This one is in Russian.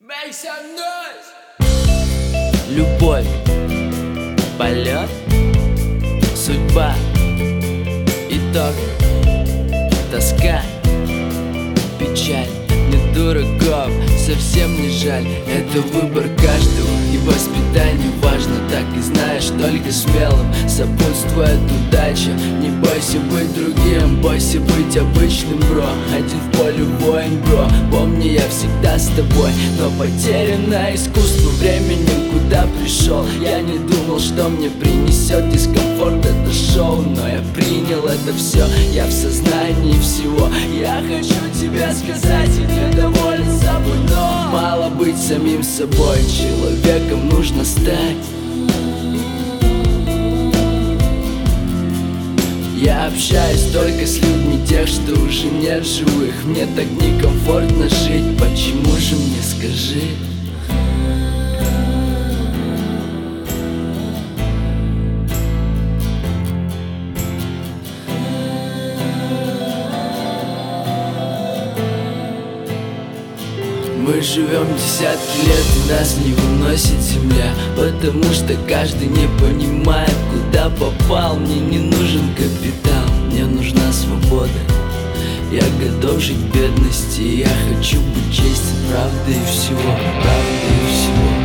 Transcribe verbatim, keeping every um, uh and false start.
Make some noise! Любовь, полет, судьба, итог, тоска, печаль. Нет дураков, совсем не жаль. Это выбор каждого, и воспитание важно. Так и знаешь, только смелым сопутствует удача. Не бойся быть другим, бойся быть обычным, бро. Один в поле воин, бро. Помни, я всегда с тобой, но потерянное искусство временем куда пришел. Я не думал, что мне принесет дискомфорт это шоу, но я принял это все, я в сознании всего. Я хочу тебе сказать, и не доволен собой, но мало быть самим собой, человеком нужно стать. Я общаюсь только с людьми тех, что уже нет живых. Мне так некомфортно жить, почему же мне, скажи? Мы живем десятки лет, и нас не выносит земля, потому что каждый не понимает, куда попал. Мне не нужен капитал, мне нужна свобода. Я готов жить в бедности, я хочу быть честен, правда и всего, правда и всего.